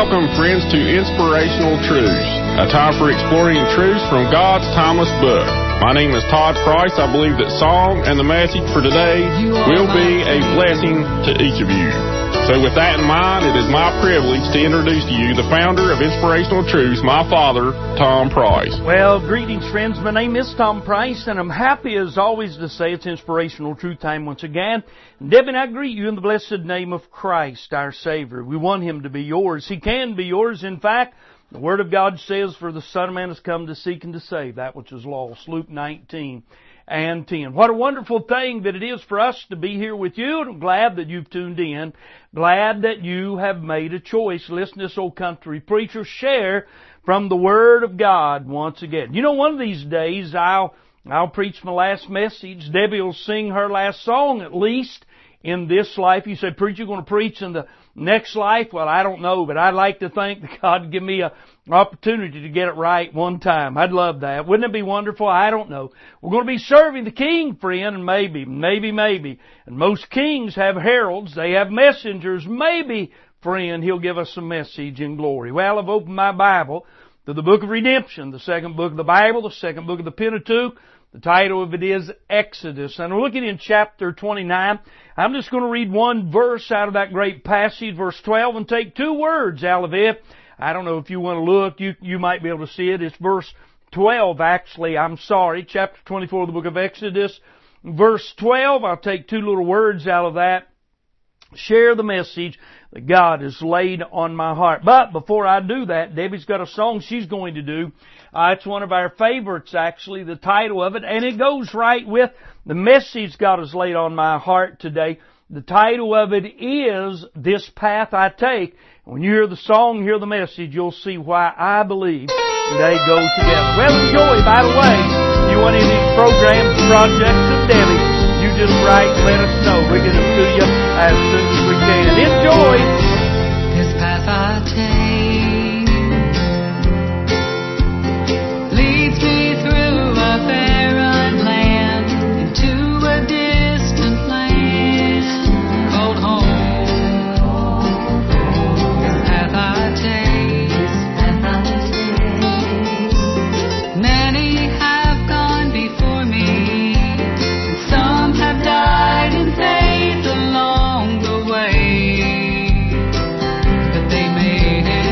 Welcome, friends, to Inspirational Truths, a time for exploring truths from God's timeless book. My name is Todd Price. I believe that song and the message for today will be a blessing to each of you. So with that in mind, it is my privilege to introduce to you the founder of Inspirational Truths, my father, Tom Price. Well, greetings, friends. My name is Tom Price, and I'm happy as always to say it's Inspirational Truth Time once again. And Debbie and I greet you in the blessed name of Christ, our Savior. We want Him to be yours. He can be yours. In fact, the Word of God says, "For the Son of Man has come to seek and to save that which is lost." Luke 19:10. What a wonderful thing that it is for us to be here with you. And I'm glad that you've tuned in. Glad that you have made a choice. Listen to this old country preacher share from the Word of God once again. You know, one of these days I'll preach my last message. Debbie will sing her last song at least in this life. You say, "Preacher, you're going to preach in the next life?" Well, I don't know, but I'd like to think that God would give me an opportunity to get it right one time. I'd love that. Wouldn't it be wonderful? I don't know. We're going to be serving the King, friend, and maybe. And most kings have heralds. They have messengers. Maybe, friend, He'll give us a message in glory. Well, I've opened my Bible to the book of redemption, the second book of the Bible, the second book of the Pentateuch. The title of it is Exodus. And we're looking in chapter 29. I'm just going to read one verse out of that great passage, verse 12, and take two words out of it. I don't know if you want to look. You might be able to see it. It's verse 12, actually. Chapter 24 of the book of Exodus. Verse 12, I'll take two little words out of that. Share the message that God has laid on my heart. But before I do that, Debbie's got a song she's going to do. It's one of our favorites, actually, the title of it, and it goes right with the message God has laid on my heart today. The title of it is "This Path I Take." When you hear the song, hear the message, you'll see why I believe they go together. Well, enjoy. By the way, if you want any of these programs, projects of Debbie, you just write and let us know. We'll get them to you as soon as we can. Enjoy. This path I take leads me through a barren land into a distant land called home. This path I take, many have gone before me, and some have died in faith along the way, but they made it.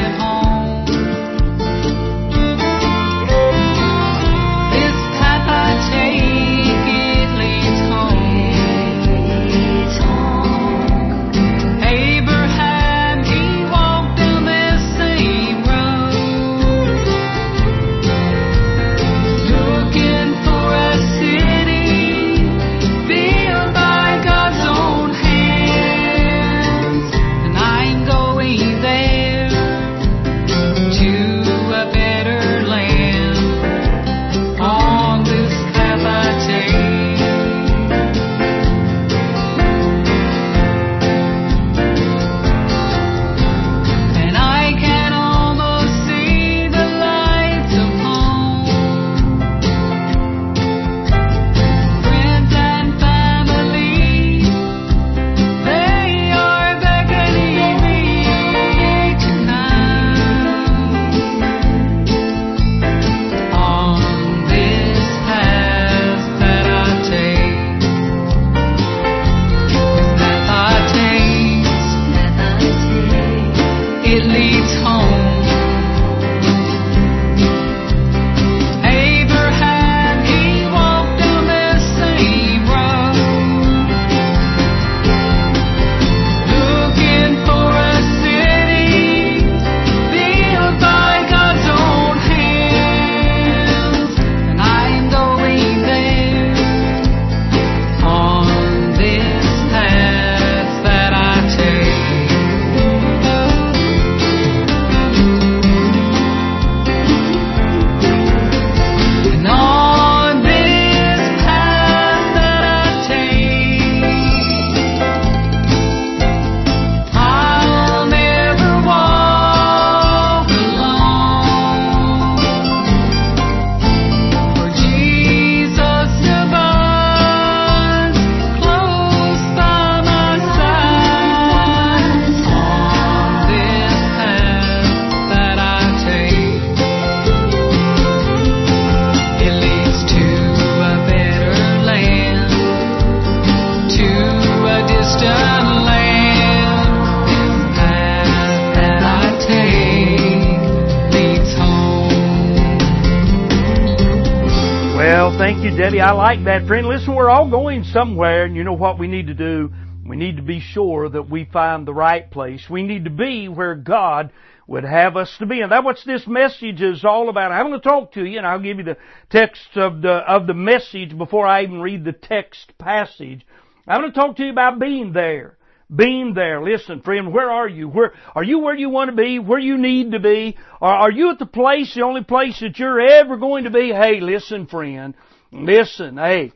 Thank you, Debbie. I like that, friend. Listen, we're all going somewhere, and you know what we need to do? We need to be sure that we find the right place. We need to be where God would have us to be. And that's what this message is all about. I'm going to talk to you, and I'll give you the text of the message before I even read the text passage. I'm going to talk to you about being there. Being there. Listen, friend, where are you? Are you where you want to be? Where you need to be? Or are you at the only place that you're ever going to be? Hey, listen, friend. Listen.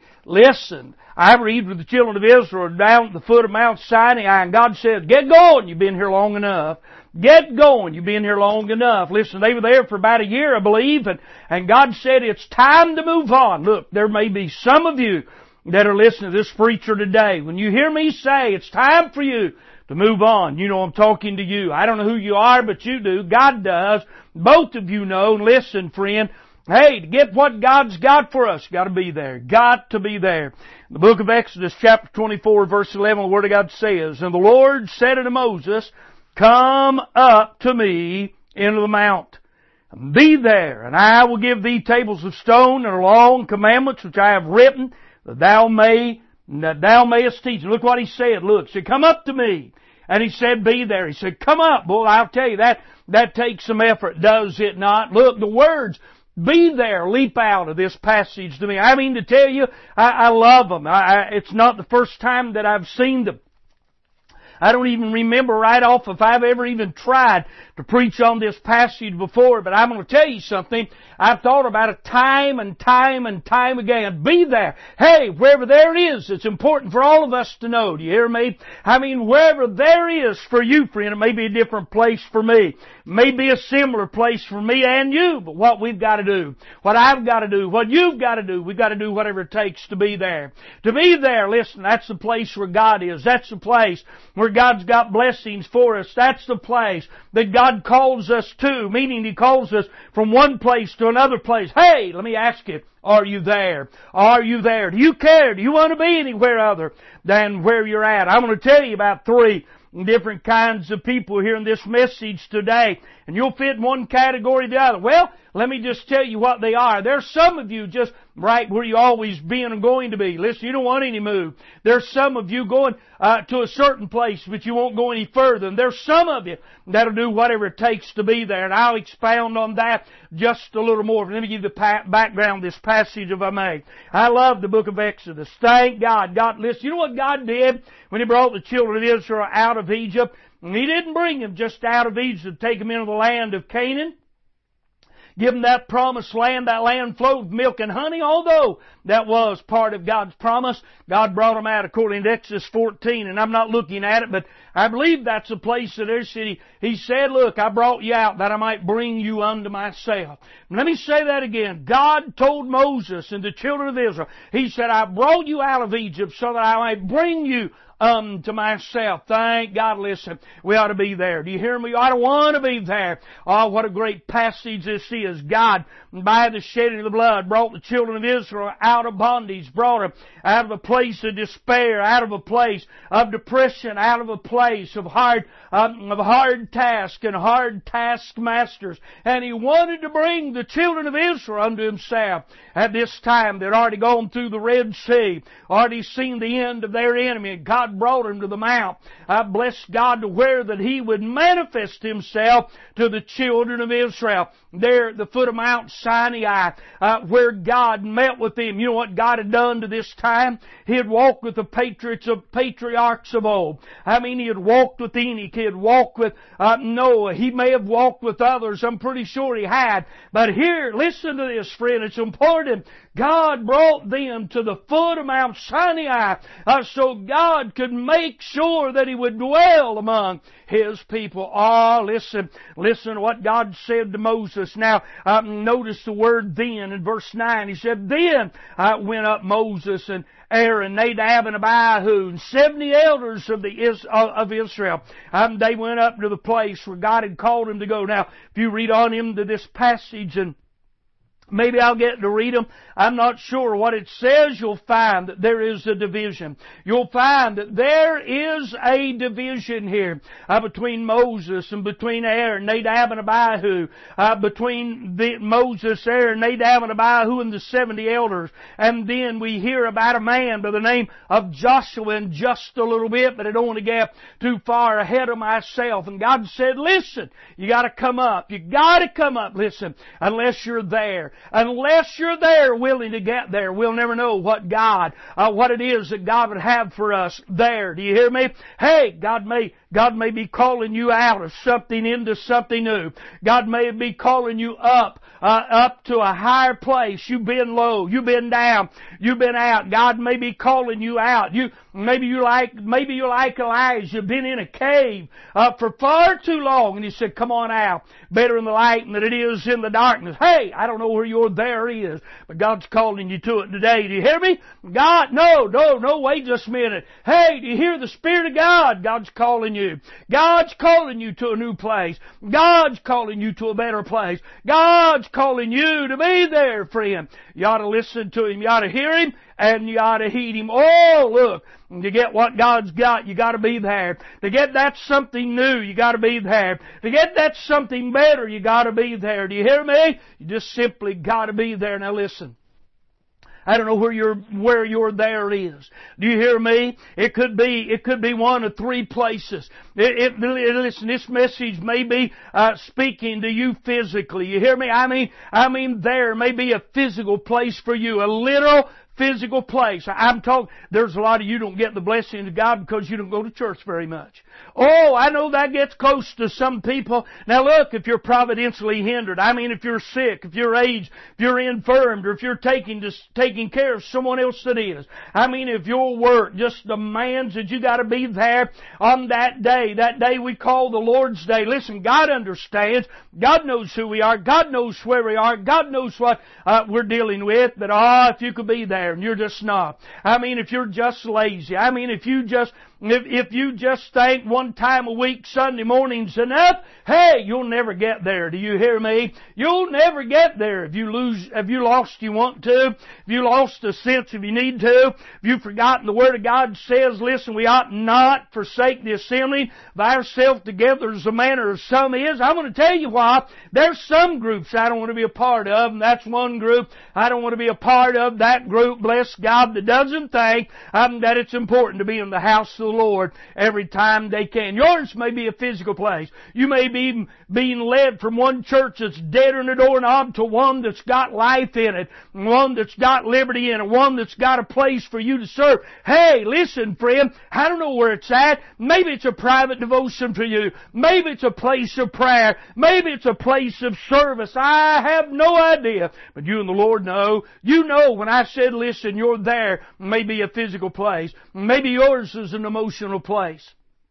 I read with the children of Israel down at the foot of Mount Sinai, and God said, get going. You've been here long enough. Get going. You've been here long enough. Listen, they were there for about a year, I believe, and God said, it's time to move on. Look, there may be some of you that are listening to this preacher today. When you hear me say it's time for you to move on, you know I'm talking to you. I don't know who you are, but you do. God does. Both of you know. Listen, friend. Hey, to get what God's got for us, got to be there. Got to be there. The book of Exodus, chapter 24, verse 11, the Word of God says, And the Lord said unto Moses, Come up to me into the mount, and be there, and I will give thee tables of stone and law and commandments which I have written, that thou mayest teach. And look what he said. Look, he said, come up to me. And he said, be there. He said, come up. Boy, I'll tell you, that takes some effort, does it not? Look, the words, be there, leap out of this passage to me. I mean to tell you, I love them. It's not the first time that I've seen them. I don't even remember right off if I've ever even tried to preach on this passage before, but I'm going to tell you something. I've thought about it time and time and time again. Be there. Hey, wherever there is, it's important for all of us to know. Do you hear me? I mean, wherever there is for you, friend, it may be a different place for me. It may be a similar place for me and you, but what we've got to do, what I've got to do, what you've got to do, we've got to do whatever it takes to be there. To be there, listen, that's the place where God is. That's the place where God's got blessings for us. That's the place that God calls us to, meaning He calls us from one place to another place. Hey, let me ask you, are you there? Are you there? Do you care? Do you want to be anywhere other than where you're at? I'm going to tell you about 3 different kinds of people here in this message today, and you'll fit in one category or the other. Well, let me just tell you what they are. There's some of you just right where you always been and going to be. Listen, you don't want any move. There's some of you going to a certain place, but you won't go any further. And there's some of you that'll do whatever it takes to be there. And I'll expound on that just a little more. Let me give you the background of this passage if I may. I love the book of Exodus. Thank God. Listen, you know what God did when He brought the children of Israel out of Egypt? And He didn't bring them just out of Egypt to take them into the land of Canaan. Give them that promised land. That land flowed with milk and honey. Although that was part of God's promise, God brought them out according to Exodus 14. And I'm not looking at it, but I believe that's a place that He said, look, I brought you out that I might bring you unto myself. And let me say that again. God told Moses and the children of Israel, He said, I brought you out of Egypt so that I might bring you to myself. Thank God. Listen, we ought to be there. Do you hear me? I don't want to be there. Oh, what a great passage this is. God, by the shedding of the blood, brought the children of Israel out of bondage, brought them out of a place of despair, out of a place of depression, out of a place of hard task and hard taskmasters. And He wanted to bring the children of Israel unto Himself. At this time, they'd already gone through the Red Sea, already seen the end of their enemy. God brought Him to the mount. I bless God to where that He would manifest Himself to the children of Israel. There at the foot of Mount Sinai, where God met with them. You know what God had done to this time? He had walked with the patriarchs of old. I mean, He had walked with Enoch. He had walked with Noah. He may have walked with others. I'm pretty sure He had. But here, listen to this, friend. It's important. God brought them to the foot of Mount Sinai so God could make sure that He would dwell among His people. Oh, listen to what God said to Moses. Now, notice the word then in verse 9. He said, Then went up Moses and Aaron, Nadab and Abihu, and 70 elders of Israel. They went up to the place where God had called them to go. Now, if you read on into this passage and Maybe I'll get to read them. I'm not sure what it says. You'll find that there is a division. You'll find that there is a division here between Moses and between Aaron, Nadab and Abihu, between Moses, Aaron, Nadab and Abihu and the 70 elders. And then we hear about a man by the name of Joshua in just a little bit, but I don't want to get too far ahead of myself. And God said, listen, you got to come up. You got to come up. Listen, unless you're there. Unless you're there, willing to get there, we'll never know what it is that God would have for us there. Do you hear me? Hey, God may be calling you out of something into something new. God may be calling you up to a higher place. You've been low. You've been down. You've been out. God may be calling you out. Maybe you're like Elijah. You've been in a cave for far too long, and He said, "Come on out. Better in the light than it is in the darkness." Hey, I don't know where your there is, but God's calling you to it today. Do you hear me? God, no, wait just a minute. Hey, do you hear the Spirit of God? God's calling you. God's calling you to a new place. God's calling you to a better place. God's calling you to be there, friend. You ought to listen to Him. You ought to hear Him, and you ought to heed Him. Oh, look. To get what God's got, you got to be there. To get that something new, you got to be there. To get that something better, you got to be there. Do you hear me? You just simply got to be there. Now listen. I don't know where your there is. Do you hear me? It could be one of three places. Listen, this message may be speaking to you physically. You hear me? I mean there may be a physical place for you, a literal physical place. I'm talking, there's a lot of you don't get the blessing of God because you don't go to church very much. Oh, I know that gets close to some people. Now look, if you're providentially hindered, if you're sick, if you're aged, if you're infirmed, or if you're taking care of someone else that is. If your work just demands that you gotta be there on that day we call the Lord's Day. Listen, God understands. God knows who we are. God knows where we are. God knows what we're dealing with. But if you could be there and you're just not. If you're just lazy. If you just think one time a week, Sunday morning's enough, hey, you'll never get there. Do you hear me? You'll never get there. Have you lost you want to? Have you lost a sense if you need to? Have you forgotten the Word of God says, listen, we ought not forsake the assembling of ourselves together as the manner of some is? I'm going to tell you why. There's some groups I don't want to be a part of, and that's one group I don't want to be a part of. That group, bless God, that doesn't think that it's important to be in the house of the Lord every time they can. Yours may be a physical place. You may be being led from one church that's dead in the doorknob to one that's got life in it, one that's got liberty in it, one that's got a place for you to serve. Hey, listen, friend, I don't know where it's at. Maybe it's a private devotion for you. Maybe it's a place of prayer. Maybe it's a place of service. I have no idea. But you and the Lord know. You know when I said, listen, you're there. Maybe a physical place. Maybe yours is an emotional place.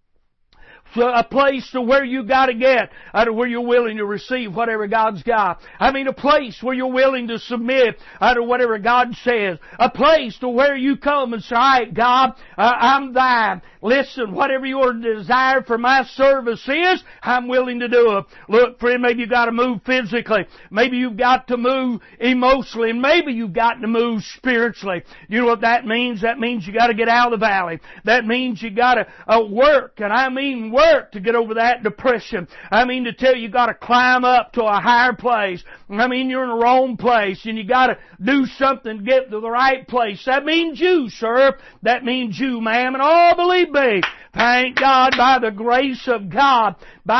A place to where you got to get, to where you're willing to receive whatever God's got. A place where you're willing to submit to whatever God says. A place to where you come and say, all right, God, I'm thine. Listen, whatever your desire for my service is, I'm willing to do it. Look, friend, maybe you've got to move physically. Maybe you've got to move emotionally. And maybe you've got to move spiritually. You know what that means? That means you got to get out of the valley. That means you got to work. And work to get over that depression. To tell you got to climb up to a higher place. You're in the wrong place and you got to do something to get to the right place. That means you, sir. That means you, ma'am. And believe me, thank God, by the grace of God,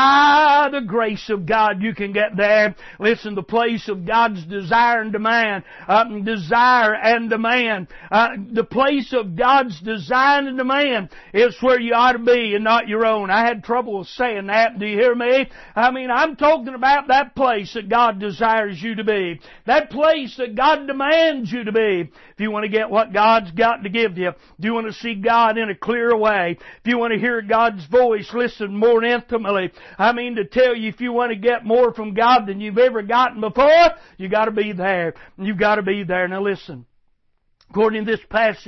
you can get there. Listen, the place of God's desire and demand. The place of God's desire and demand is where you ought to be and not your own. I had trouble with saying that. Do you hear me? I'm talking about that place that God desires you to be. That place that God demands you to be. If you want to get what God's got to give you, if you want to see God in a clear way, if you want to hear God's voice, listen more intimately. To tell you, if you want to get more from God than you've ever gotten before, you got to be there. You've got to be there. Now listen. According to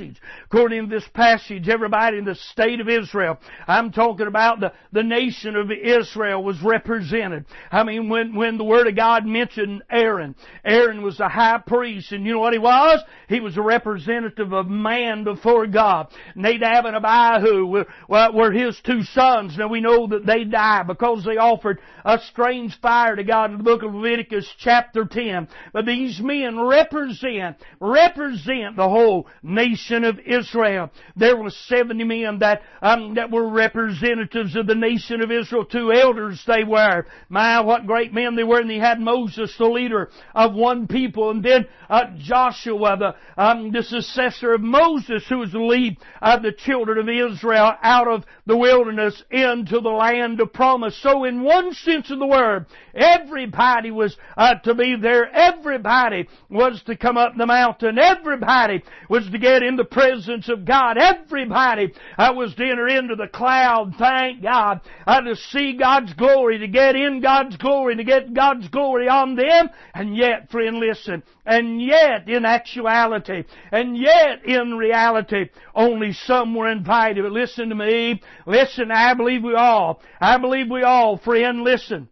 this passage, everybody in the state of Israel, I'm talking about the nation of Israel was represented. I mean, when the Word of God mentioned Aaron was the high priest, and you know what he was? He was a representative of man before God. Nadab and Abihu were his two sons. Now we know that they died because they offered a strange fire to God in the book of Leviticus chapter 10. But these men represent the whole nation of Israel. There were 70 men that were representatives of the nation of Israel. 2 elders they were. My, what great men they were. And they had Moses, the leader of one people. And then Joshua, the successor of Moses, who was the lead of the children of Israel out of the wilderness into the land of promise. So in one sense of the word, everybody was to be there. Everybody was to come up the mountain. Everybody was to get in the presence of God. Everybody was to enter into the cloud, thank God, to see God's glory, to get in God's glory, to get God's glory on them. And yet, friend, listen, and yet in actuality, and yet in reality, only some were invited. But listen to me, listen, I believe we all, friend, listen,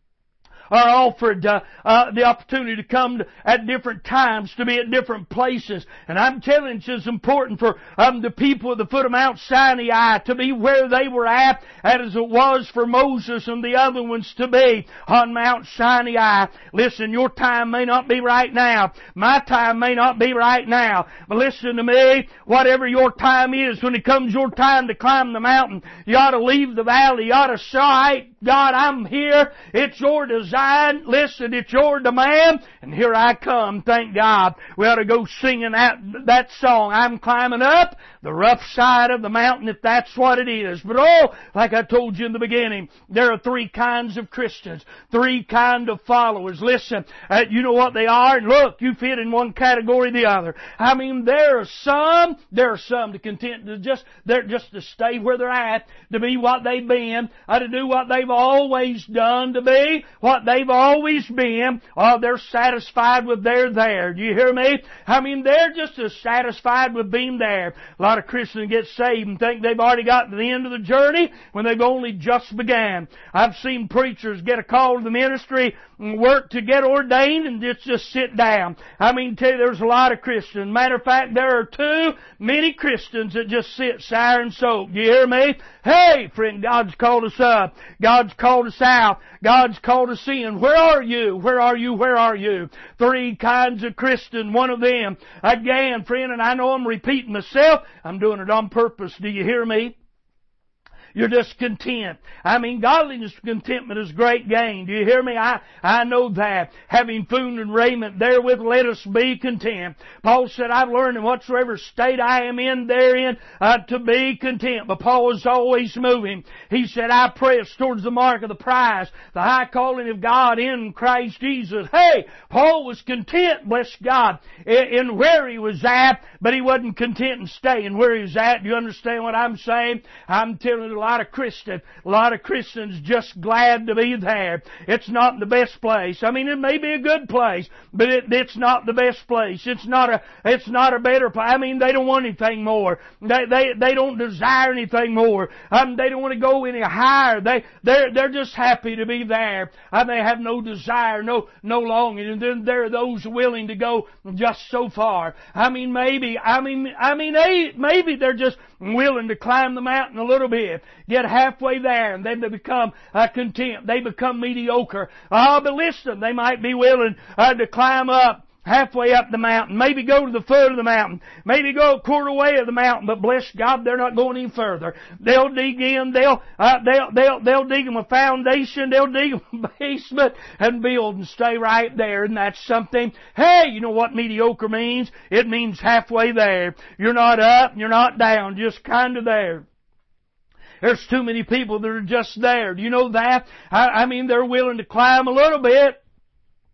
are offered the opportunity to come at different times, to be at different places. And I'm telling you, it's important for the people at the foot of Mount Sinai to be where they were at, as it was for Moses and the other ones to be on Mount Sinai. Listen, your time may not be right now. My time may not be right now. But listen to me, whatever your time is, when it comes your time to climb the mountain, you ought to leave the valley. You ought to say, all right, God, I'm here. It's your design. Listen, it's your demand. And here I come. Thank God. We ought to go singing that song. I'm climbing up the rough side of the mountain, if that's what it is. But like I told you in the beginning, there are 3 kinds of Christians. 3 kinds of followers. Listen, you know what they are. And look, you fit in one category or the other. I mean, there are some to content to just to stay where they're at, to be what they've been, to do what they've always done, to be what they've always been. They're satisfied with they're there. Do you hear me? I mean, they're just as satisfied with being there. A lot of Christians get saved and think they've already got to the end of the journey when they've only just began. I've seen preachers get a call to the ministry and work to get ordained and just sit down. I mean, tell you, there's a lot of Christians. Matter of fact, there are too many Christians that just sit sour and soak. Do you hear me? Hey, friend, God's called us up. God's called us out. God's called us in. Where are you? Where are you? Where are you? 3 kinds of Christian. One of them, again, friend, and I know I'm repeating myself. I'm doing it on purpose. Do you hear me? You're just content. I mean, godliness and contentment is great gain. Do you hear me? I know that. Having food and raiment, therewith let us be content. Paul said, I've learned in whatsoever state I am in therein to be content. But Paul was always moving. He said, I press towards the mark of the prize, the high calling of God in Christ Jesus. Hey, Paul was content, bless God, in where he was at, but he wasn't content in staying where he was at. Do you understand what I'm saying? I'm telling you, a lot of Christians just glad to be there. It's not the best place. I mean, it may be a good place, but it's not the best place. It's not a better place. I mean, they don't want anything more. They don't desire anything more. They don't want to go any higher. They're just happy to be there. They have no desire, no longing. And then there are those willing to go just so far. Maybe they're just willing to climb the mountain a little bit, get halfway there, and then they become content. They become mediocre. But listen, they might be willing to climb up halfway up the mountain, maybe go to the foot of the mountain, maybe go a quarter way of the mountain, but bless God, they're not going any further. They'll dig in, they'll dig them a foundation, they'll dig them a basement and build and stay right there, and that's something. Hey, you know what mediocre means? It means halfway there. You're not up, you're not down, just kind of there. There's too many people that are just there. Do you know that? They're willing to climb a little bit.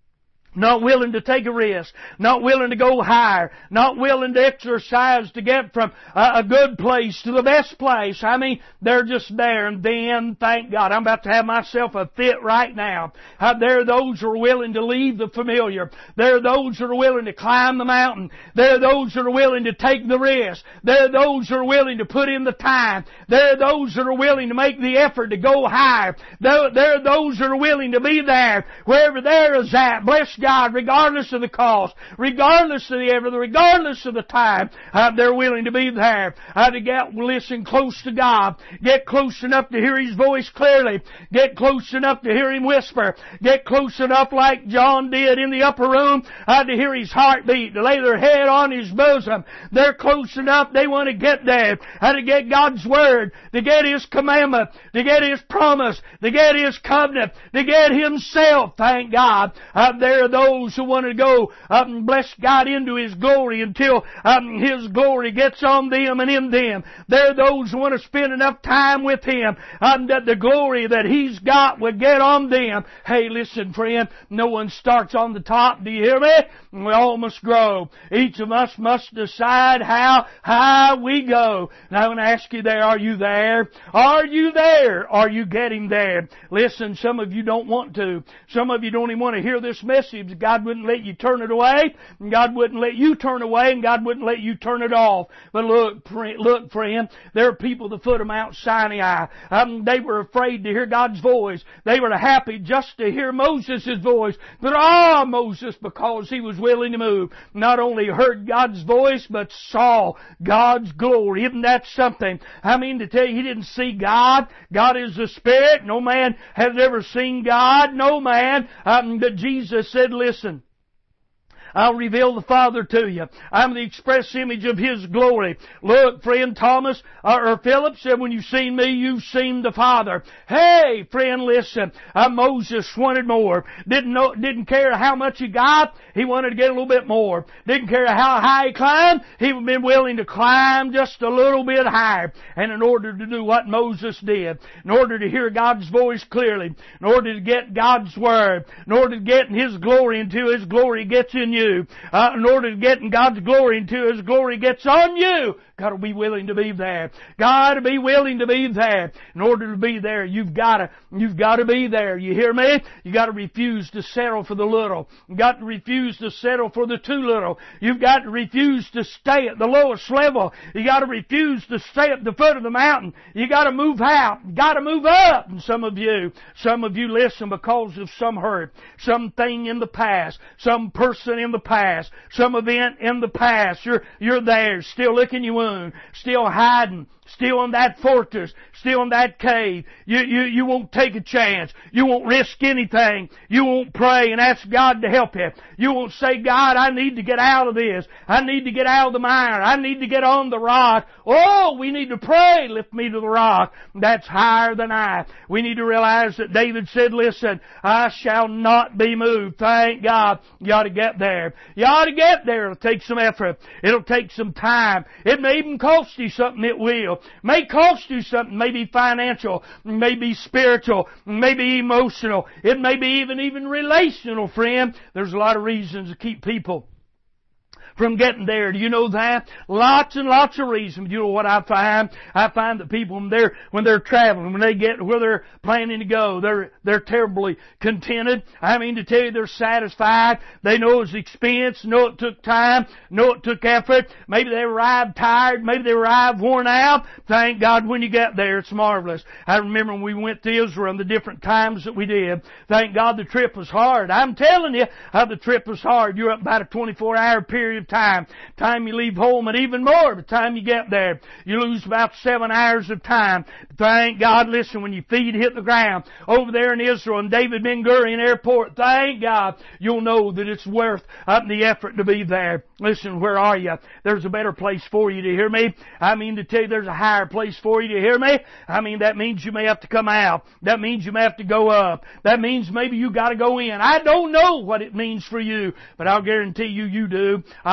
Not willing to take a risk. Not willing to go higher. Not willing to exercise to get from a good place to the best place. I mean, they're just there. And then, thank God, I'm about to have myself a fit right now. There are those who are willing to leave the familiar. There are those who are willing to climb the mountain. There are those who are willing to take the risk. There are those who are willing to put in the time. There are those that are willing to make the effort to go higher. There are those that are willing to be there wherever there is at. Bless God, regardless of the cost, regardless of the effort, regardless of the time, they're willing to be there. To listen close to God, get close enough to hear His voice clearly, get close enough to hear Him whisper, get close enough like John did in the upper room to hear His heartbeat, to lay their head on His bosom. They're close enough, they want to get there, to get God's Word, to get His commandment, to get His promise, to get His covenant, to get Himself, thank God. There are those who want to go and bless God into His glory until His glory gets on them and in them. There are those who want to spend enough time with Him that the glory that He's got will get on them. Hey, listen, friend, no one starts on the top. Do you hear me? We all must grow. Each of us must decide how high we go. Now I want to ask you there, are you there? Are you there? Are you getting there? Listen, some of you don't want to. Some of you don't even want to hear this message. God wouldn't let you turn it away, and God wouldn't let you turn away, and God wouldn't let you turn it off. But look, friend, there are people at the foot of Mount Sinai. They were afraid to hear God's voice. They were happy just to hear Moses' voice. But Moses, because he was willing to move, not only heard God's voice, but saw God's glory. Isn't that something? I mean, to tell you, he didn't see God. God is the Spirit. No man has ever seen God. No man. But Jesus said, listen, I'll reveal the Father to you. I'm the express image of His glory. Look, friend, Thomas, or Philip said, when you've seen me, you've seen the Father. Hey, friend, listen. Moses wanted more. Didn't care how much he got. He wanted to get a little bit more. Didn't care how high he climbed. He would be willing to climb just a little bit higher. And in order to do what Moses did, in order to hear God's voice clearly, in order to get God's Word, in order to get in His glory until His glory gets in you, in order to get in God's glory until His glory gets on you, got to be willing to be there. Got to be willing to be there. In order to be there, you've got to be there. You hear me? You got to refuse to settle for the little. You got to refuse to settle for the too little. You've got to refuse to stay at the lowest level. You got to refuse to stay at the foot of the mountain. You got to move out. You got to move up. And some of you listen because of some hurt, something in the past, some person in the past, some event in the past. You're there, still licking your wound, still hiding, still in that fortress, still in that cave. You won't take a chance. You won't risk anything. You won't pray and ask God to help you. You won't say, God, I need to get out of this. I need to get out of the mire. I need to get on the rock. Oh, we need to pray. Lift me to the rock that's higher than I. We need to realize that David said, listen, I shall not be moved. Thank God. You ought to get there. You ought to get there. It'll take some effort. It'll take some time. It may even cost you something. It will. May cost you something. Maybe financial. Maybe spiritual. Maybe emotional. It may be even relational, friend. There's a lot of reasons to keep people from getting there. Do you know that? Lots and lots of reasons. You know what I find? I find that people when they're traveling, when they get where they're planning to go, they're terribly contented. I mean to tell you, they're satisfied. They know it's expense, know it took time, know it took effort. Maybe they arrived tired, maybe they arrived worn out. Thank God when you get there, it's marvelous. I remember when we went to Israel and the different times that we did. Thank God the trip was hard. I'm telling you, the trip was hard. You're up about a 24-hour period of time you leave home, and even more by the time you get there. You lose about 7 hours of time. Thank God, listen, when your feet hit the ground over there in Israel and David Ben Gurion Airport, thank God, you'll know that it's worth the effort to be there. Listen, where are you? There's a better place for you, to hear me? I mean to tell you, there's a higher place for you, to hear me? I mean, that means you may have to come out. That means you may have to go up. That means maybe you got to go in. I don't know what it means for you, but I'll guarantee you do. I'll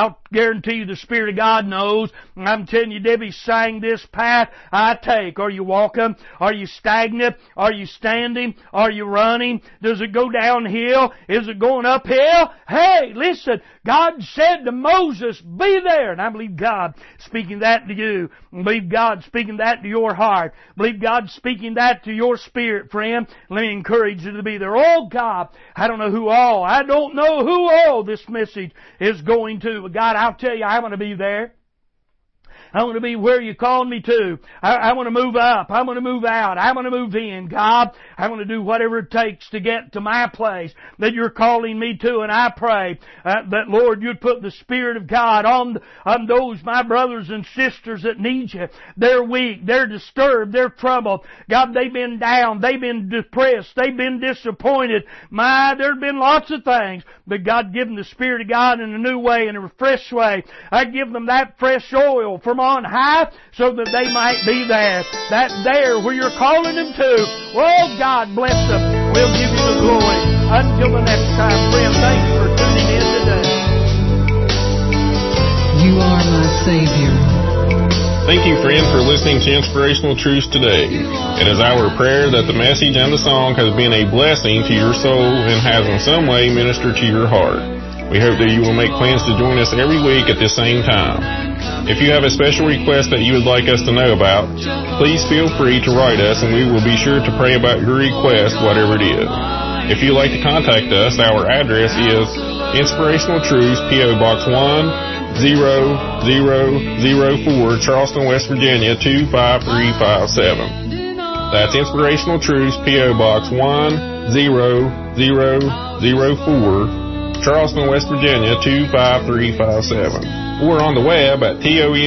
I'll guarantee you the Spirit of God knows. I'm telling you, Debbie sang this path I take. Are you walking? Are you stagnant? Are you standing? Are you running? Does it go downhill? Is it going uphill? Hey, listen, God said to Moses, be there. And I believe God speaking that to you. I believe God speaking that to your heart. I believe God speaking that to your spirit, friend. Let me encourage you to be there. Oh God, I don't know who all this message is going to. But God, I'll tell you, I want to be there. I want to be where you called me to. I want to move up. I want to move out. I want to move in. God, I want to do whatever it takes to get to my place that you're calling me to. And I pray that, Lord, you'd put the Spirit of God on those, my brothers and sisters that need you. They're weak. They're disturbed. They're troubled. God, they've been down. They've been depressed. They've been disappointed. There's been lots of things. But God, give them the Spirit of God in a new way, in a fresh way. I give them that fresh oil from on high so that they might be there. That there where you're calling them to. Oh, God bless them. We'll give you the glory. Until the next time, friend, thanks for tuning in today. You are my Savior. Thank you, friend, for listening to Inspirational Truths today. It is our prayer that the message and the song has been a blessing to your soul and has in some way ministered to your heart. We hope that you will make plans to join us every week at the same time. If you have a special request that you would like us to know about, please feel free to write us and we will be sure to pray about your request, whatever it is. If you'd like to contact us, our address is Inspirational Truths, P.O. Box 10004, Charleston, West Virginia 25357. That's Inspirational Truths, P.O. Box 10004, Charleston, West Virginia 25357. Or on the web at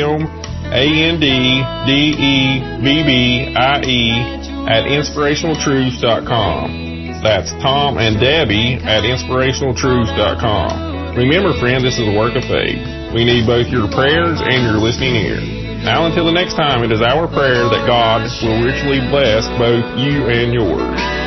TOMANDDEBBIE@Inspirationaltruths.com. That's Tom and Debbie at InspirationalTruths.com. Remember, friend, this is a work of faith. We need both your prayers and your listening ear. Now until the next time, it is our prayer that God will richly bless both you and yours.